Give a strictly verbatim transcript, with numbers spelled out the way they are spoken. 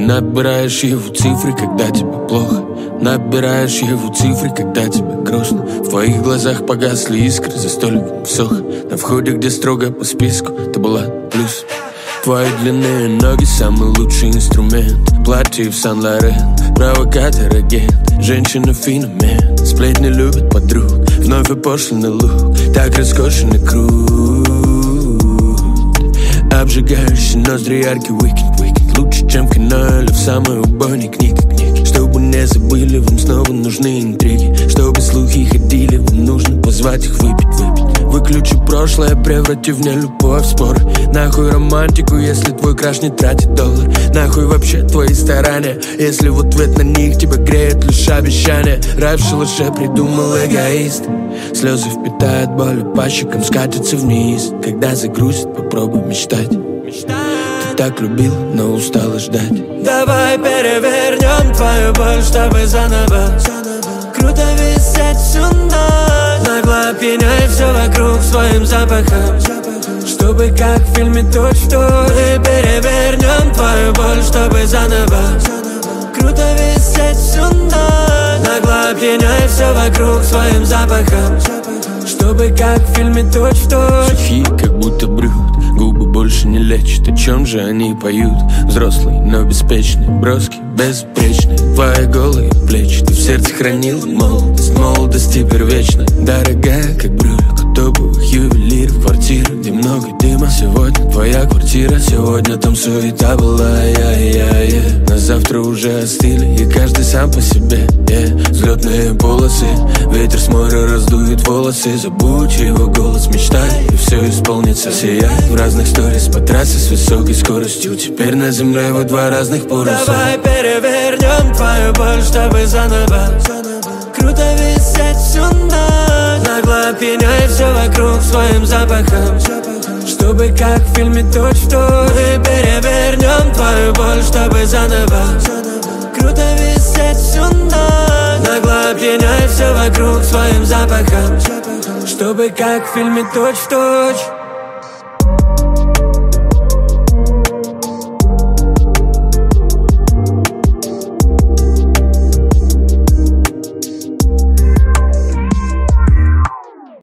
набираешь его цифры, когда тебе плохо. Набираешь его цифры, когда тебе грустно. В твоих глазах погасли искры за столиком в Сохо. На входе, где строго по списку, ты была плюс. Твои длинные ноги самый лучший инструмент. Платье в Сан-Лорен, провокатор, агент. Женщина-феномен, сплетни любят подруг. Вновь опошленный лук, так роскошен и крут. Обжигающий ноздри яркий уикенд, уикенд. Лучше, чем в кино или в самой убойной книге, книги. Чтобы не забыли, вам снова нужны интриги. Чтобы слухи ходили, вам нужно позвать их выпить, выпить. Выключи прошлое, преврати в нелюбовь спор. Нахуй романтику, если твой краш не тратит доллар. Нахуй вообще твои старания, если в ответ на них тебя греет лишь обещание. Рай в шалаше придумал эгоист. Слезы впитают боль, по щекам скатятся вниз. Когда загрузит, попробуй мечтать. Ты так любил, но устала ждать. Давай перевернем твою боль, чтобы заново. Круто висеть всю ночь, нагло опьяняй все вокруг своим запахом. Чтобы как в фильме точь-в-точь. Мы перевернем твою боль, чтобы заново. Круто висеть всю ночь, нагло опьяняй все вокруг своим запахом. Чтобы как в фильме точь-в-точь. Сухие, как будто брют, губы больше не лечат. О чем же они поют? Взрослые, но беспечные, броски, безупречные. Твои голые плечи, ты в сердце хранил молодость. Молодость теперь вечна, дорогая, как брюлик топовых ювелиров. Квартира, где много дыма. Сегодня твоя квартира, сегодня там суета была. Я-я-я. На завтра уже остыли, и каждый сам по себе. Yeah. Взлетные полосы, ветер с моря раздует волосы. Забудь его голос, мечтай, и все исполнится. Сияй в разных сторис по трассе с высокой скоростью. Теперь на земле вы два разных полюса. Давай перевернем твою боль, чтобы заново. Круто висеть всю ночь, нагло опьяняй все вокруг своим запахом. Чтобы как в фильме точь-в-точь. Мы перевернем твою боль, чтобы заново. Круто висеть всю ночь, нагло опьяняй все вокруг своим запахом. Чтобы как в фильме точь-в-точь.